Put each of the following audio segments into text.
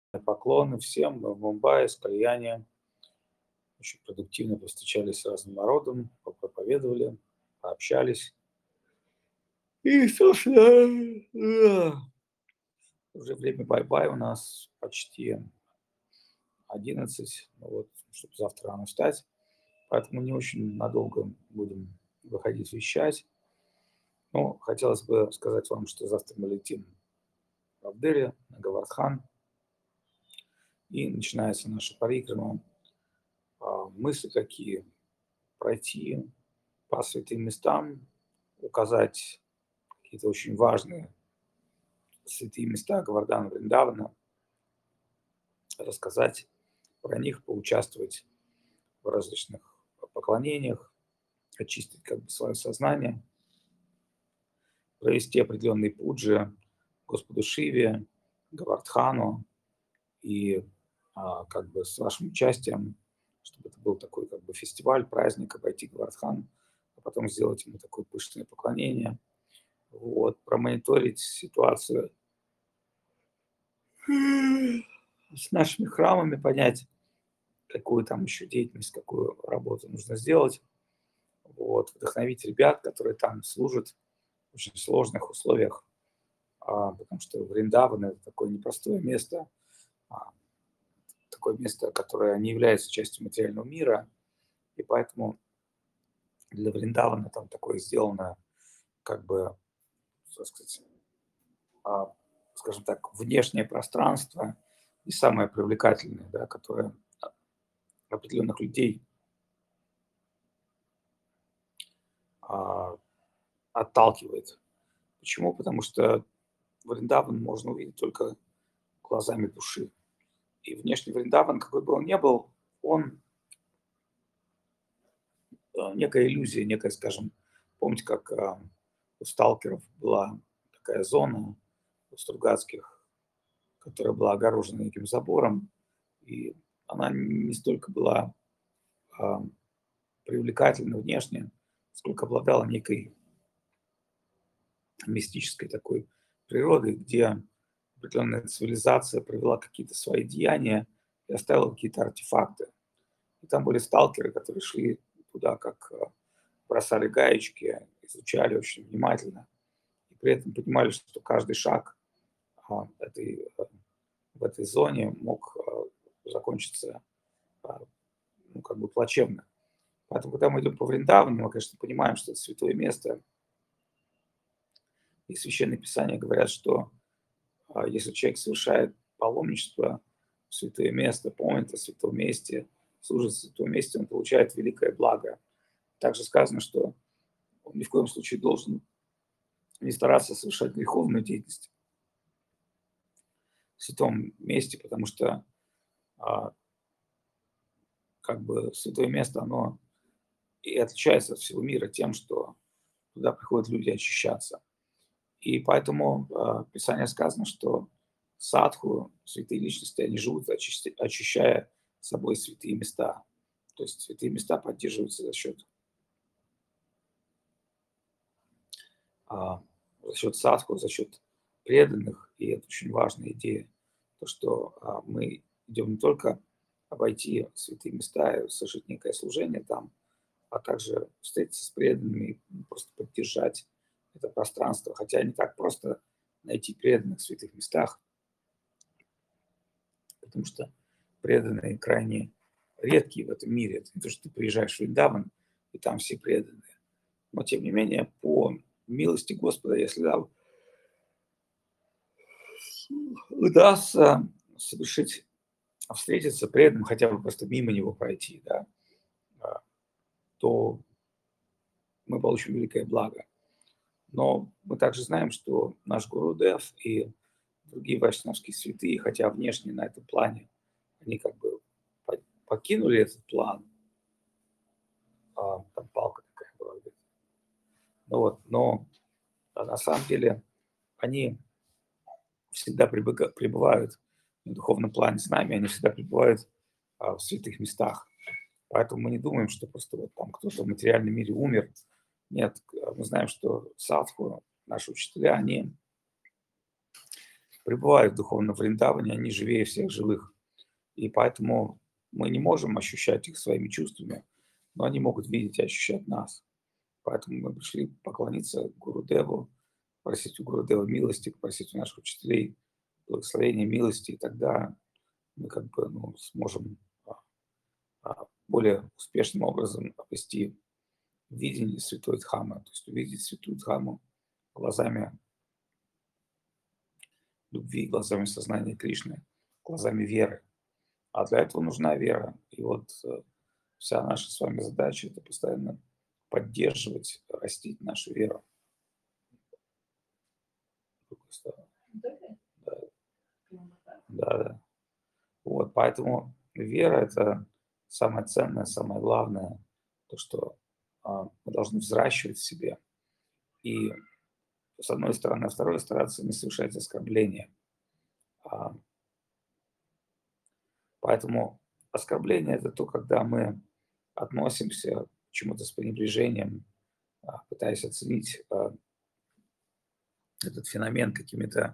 Поклоны всем. Мы в Мумбаи с Кальяни очень продуктивно повстречались с разным народом, проповедовали, пообщались. И, собственно, уже время бай-бай у нас почти 11, ну вот, чтобы завтра рано встать. Поэтому не очень надолго будем выходить вещать. Но хотелось бы сказать вам, что завтра мы летим в Дели, на Гавардхан, и начинается наша парикрама. Мысли какие? Пройти по святым местам, указать какие-то очень важные святые места Говардхана, Вриндавана, рассказать про них, поучаствовать в различных поклонениях, очистить как бы свое сознание, провести определенные пуджи Господу Шиве, Говардхану и как бы с вашим участием, чтобы это был такой как бы фестиваль, праздник, обойти Говардхан, а потом сделать ему такое пышное поклонение. Вот, промониторить ситуацию с нашими храмами, понять, какую там еще деятельность, какую работу нужно сделать. Вот, вдохновить ребят, которые там служат в очень сложных условиях, потому что Вриндаван — это такое непростое место, а, такое место, которое не является частью материального мира, и поэтому для Вриндавана там такое сделано, как бы, так сказать, а, скажем так, внешнее пространство не самое привлекательное, да, которое определенных людей а, отталкивает. Почему? Потому что Вриндаван можно увидеть только глазами души. И внешний Вриндаван, какой бы он ни был, он некая иллюзия, некая, скажем, помните, как у сталкеров была такая зона у Стругацких, которая была огорожена неким забором, и она не столько была а, привлекательна внешне, сколько обладала некой мистической такой природой, где определенная цивилизация провела какие-то свои деяния и оставила какие-то артефакты. И там были сталкеры, которые шли туда, как бросали гаечки, изучали очень внимательно. И при этом понимали, что каждый шаг в этой зоне мог закончиться ну, как бы плачевно. Поэтому, когда мы идем по Вриндавану, мы, конечно, понимаем, что это святое место. И Священные Писания говорят, что если человек совершает паломничество в святое место, помнит о святом месте, служит в святом месте, он получает великое благо. Также сказано, что он ни в коем случае должен не стараться совершать греховную деятельность в святом месте, потому что а, как бы святое место, оно и отличается от всего мира тем, что туда приходят люди очищаться. И поэтому в Писании сказано, что садху, святые личности, они живут, очищая собой святые места. То есть святые места поддерживаются а, за счет садху, за счет преданных. И это очень важная идея. То, что мы идем не только обойти святые места и совершить некое служение там, а также встретиться с преданными, просто поддержать это пространство. Хотя не так просто найти преданных в святых местах, потому что преданные крайне редкие в этом мире. Это не то, что ты приезжаешь в Вриндаван, и там все преданные. Но, тем не менее, по милости Господа, если удастся совершить, встретиться преданным, хотя бы просто мимо него пройти, да, а, то мы получим великое благо. Но мы также знаем, что наш Гурудев и другие вайшнавские святые, хотя внешне на этом плане они как бы покинули этот план, там палка такая была, ну вот, но на самом деле они всегда пребывают на духовном плане с нами, они всегда пребывают в святых местах. Поэтому мы не думаем, что просто вот там кто-то в материальном мире умер. Нет, мы знаем, что садху, наши учителя, они пребывают в духовном Вриндаване, они живее всех живых. И поэтому мы не можем ощущать их своими чувствами, но они могут видеть и ощущать нас. Поэтому мы пришли поклониться Гурудеву, просить у Гурудева милости, просить у наших учителей благословения, милости, и тогда мы как бы сможем более успешным образом обрести видение Святой Дхаммы, то есть увидеть Святую Дхамму глазами любви, глазами сознания Кришны, глазами веры. А для этого нужна вера. И вот вся наша с вами задача – это постоянно поддерживать, растить нашу веру. Да, да. Вот, поэтому вера – это самое ценное, самое главное, то, что мы должны взращивать в себе. И с одной стороны, а с второй стараться не совершать оскорбления. Поэтому оскорбление – это то, когда мы относимся к чему-то с пренебрежением, пытаясь оценить этот феномен какими-то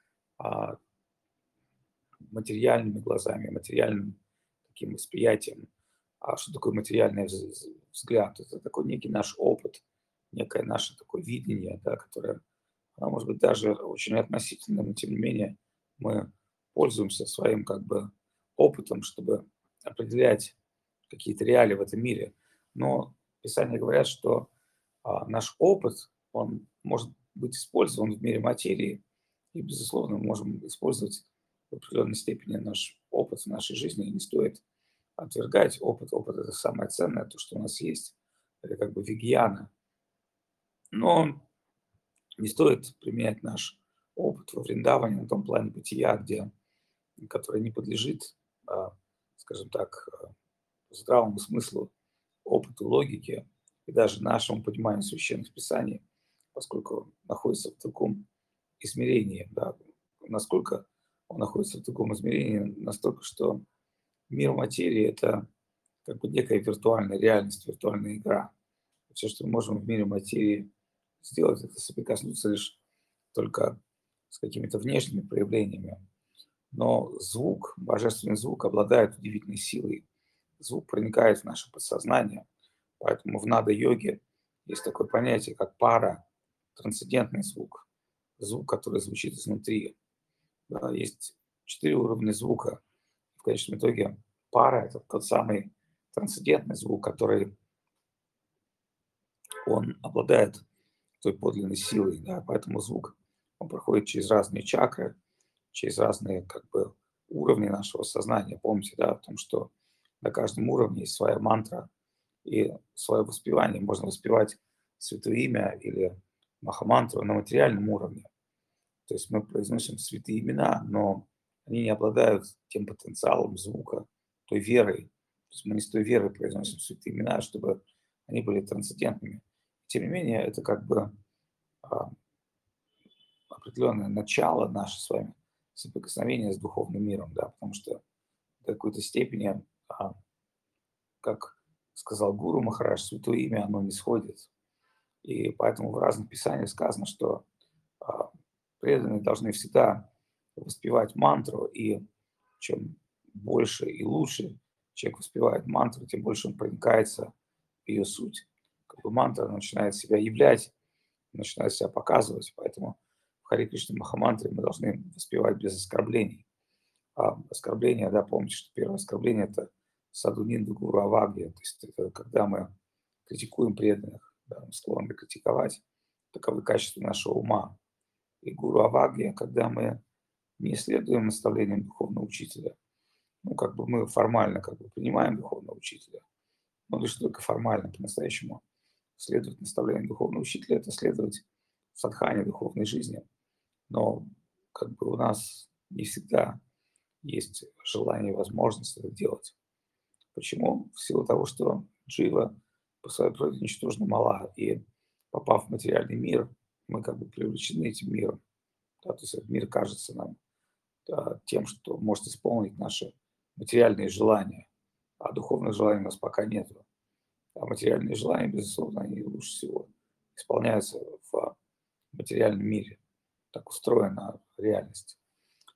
материальными глазами, материальным таким восприятием. А что такое материальный взгляд? Это такой некий наш опыт, некое наше такое видение, да, которое, оно может быть даже очень относительным, но тем не менее мы пользуемся своим как бы опытом, чтобы определять какие-то реалии в этом мире. Но Писания говорят, что наш опыт, он может быть использован в мире материи, и, безусловно, мы можем использовать в определенной степени наш опыт в нашей жизни, и не стоит отвергать опыт. Опыт – это самое ценное, то, что у нас есть, это как бы вигьяна. Но не стоит применять наш опыт во Вриндаване на том плане бытия, который не подлежит, скажем так, здравому смыслу, опыту, логике и даже нашему пониманию священных писаний, поскольку находится в таком измерении, да, насколько он находится в таком измерении, настолько, что мир материи – это как бы некая виртуальная реальность, виртуальная игра. Все, что мы можем в мире материи сделать, это соприкоснуться лишь только с какими-то внешними проявлениями. Но звук, божественный звук обладает удивительной силой. Звук проникает в наше подсознание. Поэтому в нада-йоге есть такое понятие, как пара, трансцендентный звук. Звук, который звучит изнутри. Да, есть 4 уровня звука. В конечном итоге пара – это тот самый трансцендентный звук, который он обладает той подлинной силой. Да, поэтому звук он проходит через разные чакры, через разные как бы уровни нашего сознания. Помните, да, о том, что на каждом уровне есть своя мантра и свое воспевание. Можно воспевать святое имя или махамантру на материальном уровне. То есть мы произносим святые имена, но они не обладают тем потенциалом звука, той верой. То есть мы не с той верой произносим святые имена, чтобы они были трансцендентными. Тем не менее, это как бы а, определенное начало наше с вами соприкосновения с духовным миром, да, потому что до какой-то степени, как сказал Гуру Махарадж, святое имя, оно не сходит. И поэтому в разных писаниях сказано, что преданные должны всегда воспевать мантру, и чем больше и лучше человек воспевает мантру, тем больше он проникается в ее суть. Как бы мантра начинает себя являть, начинает себя показывать, поэтому в Харе Кришна Махамантре мы должны воспевать без оскорблений. А оскорбление, да, помните, что первое оскорбление – это саду нинду гуру авагья, то есть это когда мы критикуем преданных, да, мы склонны критиковать, таковы качества нашего ума. И гуру авагья, когда мы не следуем наставлениям духовного учителя, как бы мы формально как бы принимаем духовного учителя, но лишь только формально, по-настоящему следовать наставлениям духовного учителя – это следовать садхане духовной жизни. Но как бы у нас не всегда есть желание и возможность это делать. Почему? В силу того, что джива по своей природе ничтожно мала, и попав в материальный мир, мы как бы привлечены этим миром. Да, то есть этот мир кажется нам тем, что может исполнить наши материальные желания, а духовных желаний у нас пока нет. А материальные желания, безусловно, они лучше всего исполняются в материальном мире. Так устроена реальность.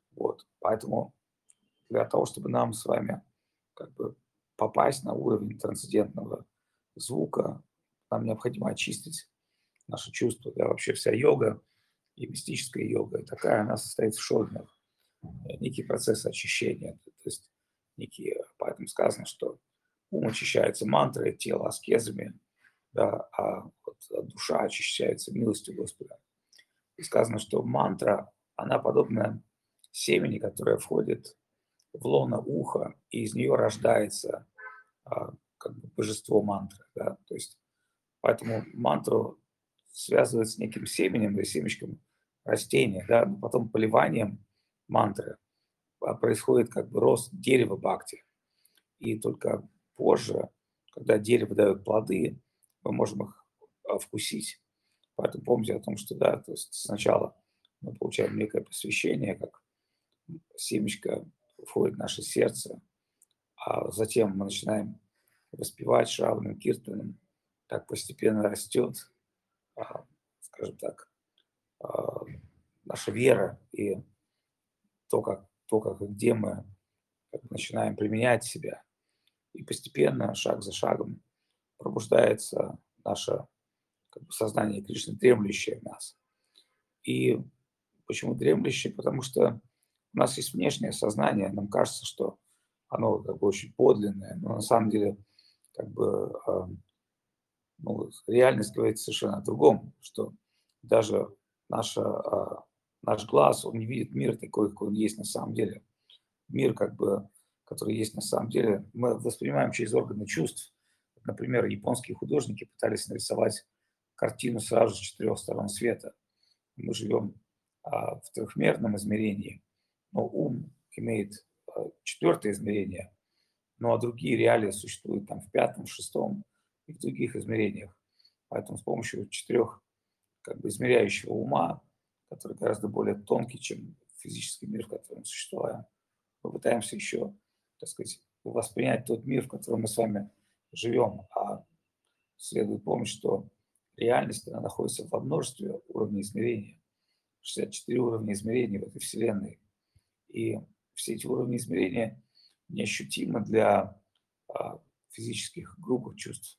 Вот. Поэтому для того, чтобы нам с вами как бы попасть на уровень трансцендентного звука, нам необходимо очистить наши чувства. Да, вообще вся йога и мистическая йога такая, она состоит в шоднях, некий процесс очищения. То есть поэтому сказано, что ум очищается мантрой, тело аскезами, да, а вот душа очищается милостью Господа. И сказано, что мантра, она подобна семени, которое входит в лоно уха, и из нее рождается как бы божество мантры. Да? То есть поэтому мантру связывают с неким семенем или семечком растения, да? Но потом поливанием мантры происходит как бы рост дерева бхакти. И только позже, когда дерево дает плоды, мы можем их вкусить. Поэтому помните о том, что да, то есть сначала мы получаем некое посвящение, как семечко входит в наше сердце, а затем мы начинаем воспевать Шраваном Киртаном, так постепенно растет, скажем так, а, наша вера и то, как и где мы как бы начинаем применять себя. И постепенно, шаг за шагом, пробуждается наше как бы, сознание Кришны, дремлющее в нас. И почему дремлющее? Потому что у нас есть внешнее сознание, нам кажется, что оно как бы очень подлинное, но на самом деле как бы ну, реальность говорит совершенно о другом, что даже наш глаз, он не видит мир такой, какой он есть на самом деле. Мир, как бы, который есть на самом деле, мы воспринимаем через органы чувств. Например, японские художники пытались нарисовать картину сразу с 4 сторон света. Мы живем в трехмерном измерении, но ум имеет четвертое измерение, ну а другие реалии существуют там в пятом, в шестом и в других измерениях. Поэтому с помощью четырех как бы измеряющего ума, который гораздо более тонкий, чем физический мир, в котором существуем, мы пытаемся еще, так сказать, воспринять тот мир, в котором мы с вами живем. А следует помнить, что реальность, она находится во множестве уровней измерения. 64 уровня измерений в этой Вселенной. И все эти уровни измерения неощутимы для физических грубых чувств.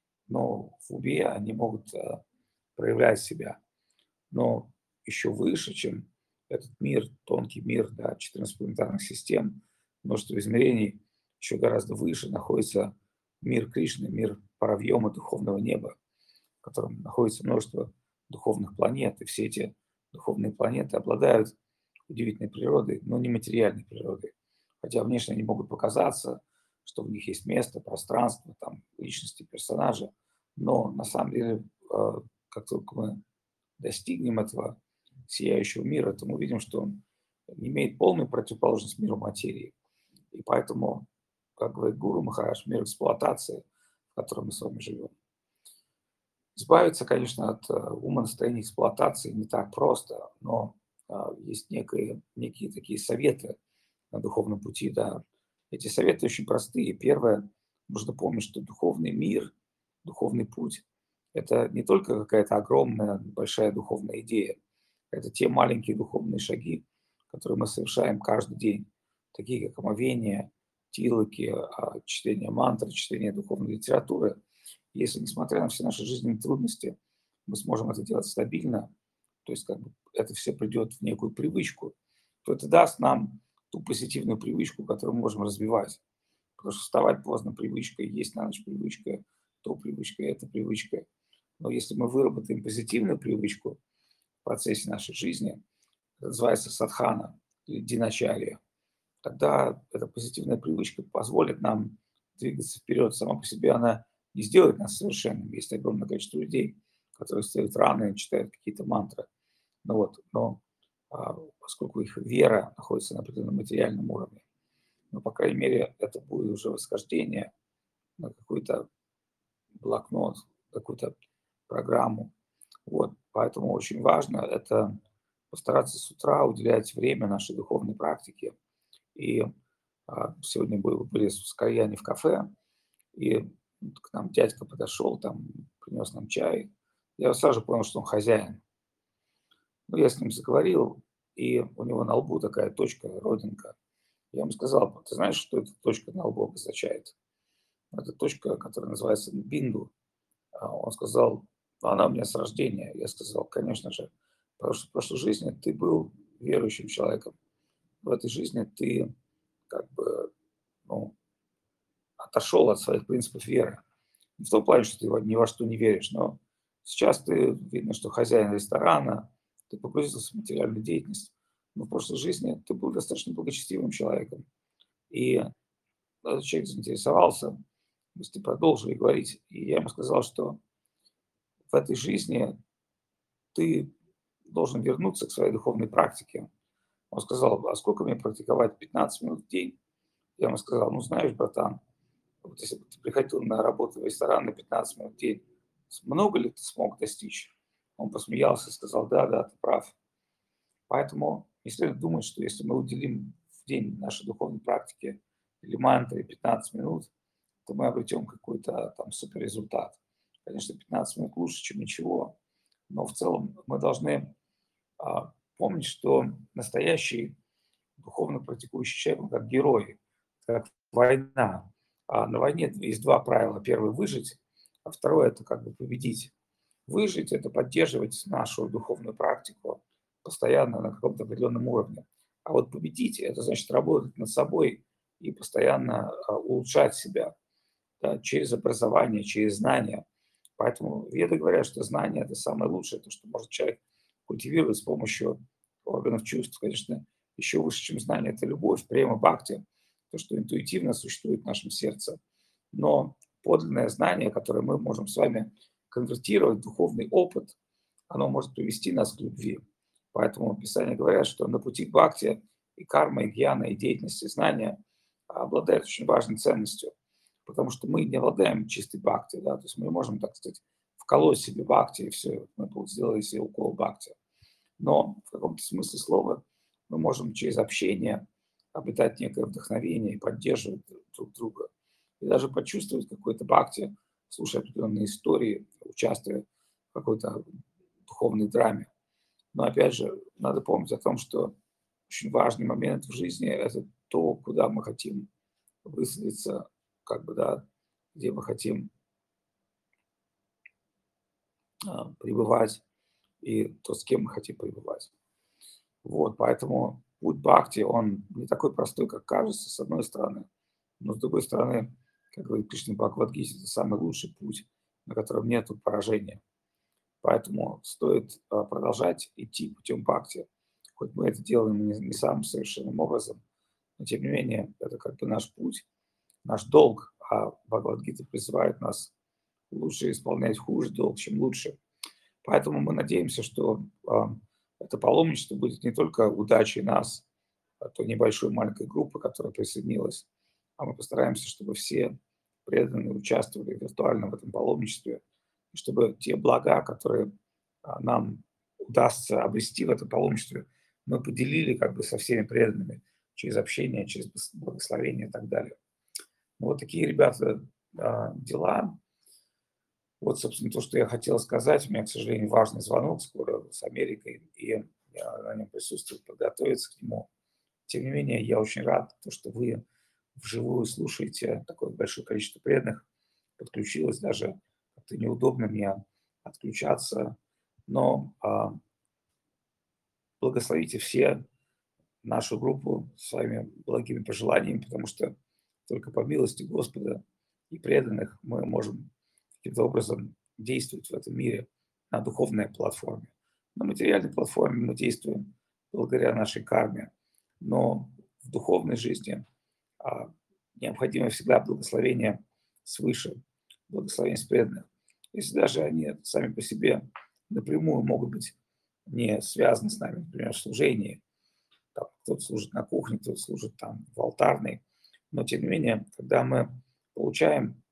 Но в уме они могут проявлять себя. Но еще выше, чем этот мир, тонкий мир, да, 14 планетарных систем, множество измерений, еще гораздо выше находится мир Кришны, мир Паравьема, духовного неба, в котором находится множество духовных планет. И все эти духовные планеты обладают удивительной природой, но не материальной природой. Хотя внешне они могут показаться, что в них есть место, пространство, там, личности, персонажа, но на самом деле, как только мы достигнем этого сияющего мира, то мы увидим, что он имеет полную противоположность миру материи. И поэтому, как говорит Гуру Махарадж, мир эксплуатации, в котором мы с вами живем. Избавиться, конечно, от умонастроения эксплуатации не так просто, но есть некие такие советы на духовном пути. Да. Эти советы очень простые. Первое, нужно помнить, что духовный мир, духовный путь– это не только какая-то огромная, большая духовная идея. Это те маленькие духовные шаги, которые мы совершаем каждый день, такие как омовение, тилоки, чтение мантр, чтение духовной литературы. Если, несмотря на все наши жизненные трудности, мы сможем это делать стабильно, то есть как бы это все придет в некую привычку, то это даст нам ту позитивную привычку, которую мы можем развивать. Потому что вставать поздно привычка, есть на ночь привычка, то привычка, это привычка. Но если мы выработаем позитивную привычку в процессе нашей жизни, это называется садхана или диначария, тогда эта позитивная привычка позволит нам двигаться вперед. Сама по себе она не сделает нас совершенными. Есть огромное количество людей, которые встают рано и читают какие-то мантры. Но поскольку их вера находится на определенном материальном уровне, но, по крайней мере, это будет уже восхождение на какой-то блокнот, какую-то программу. Вот, поэтому очень важно это постараться с утра уделять время нашей духовной практике. И сегодня были с кальяне в кафе, и к нам дядька подошел, там принес нам чай. Я сразу понял, что он хозяин. Ну, я с ним заговорил, и у него на лбу такая точка, родинка. Я ему сказал: ты знаешь, что эта точка на лбу обозначает? Это точка, которая называется бинду. Он сказал: она у меня с рождения. Я сказал: конечно же, потому что в прошлой жизни ты был верующим человеком. В этой жизни ты как бы, ну, отошел от своих принципов веры. Не в том плане, что ты ни во что не веришь, но сейчас ты, видно, что хозяин ресторана, ты погрузился в материальную деятельность. Но в прошлой жизни ты был достаточно благочестивым человеком. И этот человек заинтересовался, то есть ты продолжили говорить. И я ему сказал, что в этой жизни ты должен вернуться к своей духовной практике. Он сказал: а сколько мне практиковать? 15 минут в день? Я ему сказал: ну, знаешь, братан, вот если бы ты приходил на работу в ресторан на 15 минут в день, много ли ты смог достичь? Он посмеялся и сказал: да, да, ты прав. Поэтому не следует думать, что если мы уделим в день нашей духовной практике или мантре 15 минут, то мы обретем какой-то там суперрезультат. Конечно, 15 минут лучше, чем ничего, но в целом мы должны помнить, что настоящий духовно практикующий человек, он как герой, как война. А на войне есть два правила. Первое – выжить, а второе – это как бы победить. Выжить – это поддерживать нашу духовную практику постоянно на каком-то определенном уровне. А вот победить – это значит работать над собой и постоянно улучшать себя, да, через образование, через знания. Поэтому веды говорят, что знание – это самое лучшее, то, что может человек культивировать с помощью органов чувств. Конечно, еще выше, чем знание – это любовь, према, бхакти, то, что интуитивно существует в нашем сердце. Но подлинное знание, которое мы можем с вами конвертировать в духовный опыт, оно может привести нас к любви. Поэтому Писание говорят, что на пути к бхакти и карма, и гьяна, и деятельности, знания обладают очень важной ценностью, потому что мы не обладаем чистой бхакти, да, то есть мы можем, так сказать, вколоть себе бхакти, и все, мы сделали себе укол бхакти. Но в каком-то смысле слова мы можем через общение обретать некое вдохновение и поддерживать друг друга. И даже почувствовать какой-то бхакти, слушая определенные истории, участвуя в какой-то духовной драме. Но опять же, надо помнить о том, что очень важный момент в жизни – это то, куда мы хотим высадиться, как бы, да, где мы хотим пребывать и то, с кем мы хотим пребывать. Вот, поэтому путь Бхакти, он не такой простой, как кажется, с одной стороны, но с другой стороны, как говорит Кришна Бхагавадгите, это самый лучший путь, на котором нет поражения. Поэтому стоит продолжать идти путем Бхакти, хоть мы это делаем не самым совершенным образом, но тем не менее это как бы наш путь, наш долг, а Бхагавадгита призывает нас лучше исполнять хуже долг, чем лучше. Поэтому мы надеемся, что это паломничество будет не только удачей нас, той небольшой маленькой группы, которая присоединилась, а мы постараемся, чтобы все преданные участвовали виртуально в этом паломничестве, и чтобы те блага, которые нам удастся обрести в этом паломничестве, мы поделили как бы со всеми преданными через общение, через благословение и так далее. Ну, вот такие, ребята, дела. Вот, собственно, то, что я хотел сказать. У меня, к сожалению, важный звонок скоро с Америкой, и я на нем присутствую, подготовиться к нему. Тем не менее, я очень рад, то, что вы вживую слушаете такое большое количество преданных. Подключилось даже, как-то неудобно мне отключаться. Но благословите все нашу группу своими благими пожеланиями, потому что только по милости Господа и преданных мы можем каким-то образом действовать в этом мире на духовной платформе. На материальной платформе мы действуем благодаря нашей карме, но в духовной жизни необходимо всегда благословение свыше, благословение с преданных. Если даже они сами по себе напрямую могут быть не связаны с нами, например, в служении, там, кто-то служит на кухне, кто-то служит там в алтарной, но тем не менее, когда мы получаем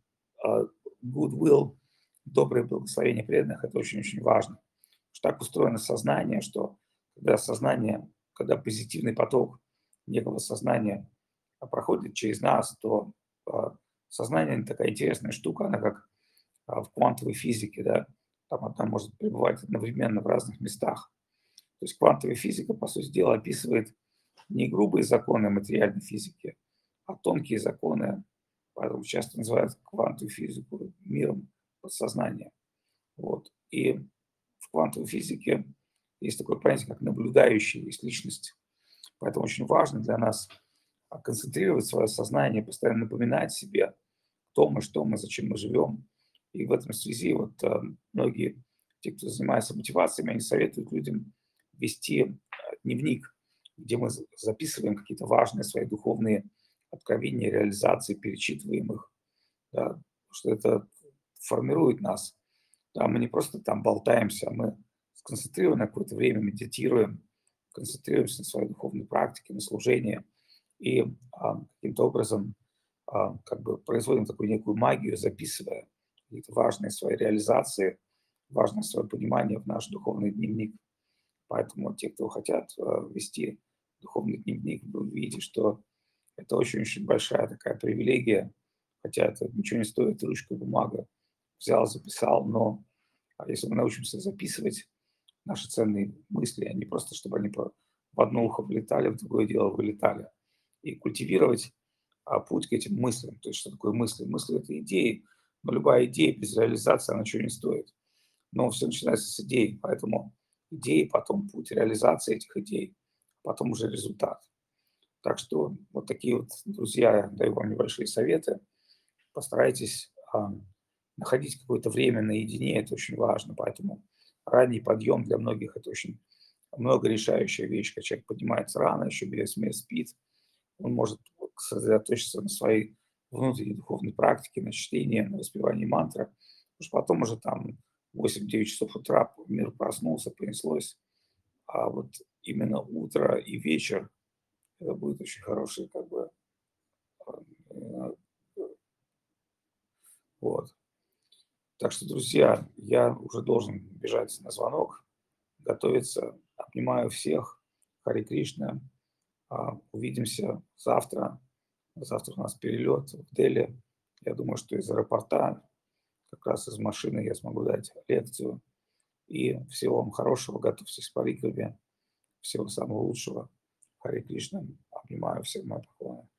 goodwill, доброе благословение преданных, это очень-очень важно. Потому что так устроено сознание, что когда сознание, когда позитивный поток некого сознания проходит через нас, то сознание такая интересная штука, она как в квантовой физике, да, там одна может пребывать одновременно в разных местах. То есть квантовая физика, по сути дела, описывает не грубые законы материальной физики, а тонкие законы, поэтому часто называют квантовую физику миром подсознания. Вот. И в квантовой физике есть такое понятие, как наблюдающая есть личность. Поэтому очень важно для нас концентрировать свое сознание, постоянно напоминать себе, кто мы, что мы, зачем мы живем. И в этом связи вот многие, те, кто занимается мотивациями, они советуют людям вести дневник, где мы записываем какие-то важные свои духовные откровения, реализации, перечитываем их, да, потому что это формирует нас. Да, мы не просто там болтаемся, а мы сконцентрированно какое-то время медитируем, концентрируемся на своей духовной практике, на служении и каким-то образом как бы производим такую некую магию, записывая какие-то важные свои реализации, важное свое понимание в наш духовный дневник. Поэтому те, кто хотят вести духовный дневник, вы увидите, что это очень-очень большая такая привилегия, хотя это ничего не стоит, ручка, бумага, взял, записал, но если мы научимся записывать наши ценные мысли, а не просто, чтобы они в одно ухо влетали, в другое дело вылетали, и культивировать путь к этим мыслям. То есть что такое мысли? Мысли – это идеи, но любая идея без реализации, она ничего не стоит. Но все начинается с идей, поэтому идеи, потом путь реализации этих идей, потом уже результат. Так что вот такие вот, друзья, я даю вам небольшие советы. Постарайтесь находить какое-то время наедине, это очень важно. Поэтому ранний подъем для многих – это очень многорешающая вещь. Когда человек поднимается рано, еще без мест спит, он может сосредоточиться на своей внутренней духовной практике, на чтении, на воспевании мантры. Потому что потом уже там 8-9 часов утра мир проснулся, понеслось. А вот именно утро и вечер – это будет очень хороший как бы э, вот. Так что, друзья, я уже должен бежать на звонок, готовиться. Обнимаю всех. Харе Кришна. Увидимся завтра. Завтра у нас перелет в Дели. Я думаю, что из аэропорта, как раз из машины я смогу дать лекцию. И всего вам хорошего. Готовьтесь к парикрамме. Всего самого лучшего. Харе Кришна. Обнимаю всех, мои поклоны.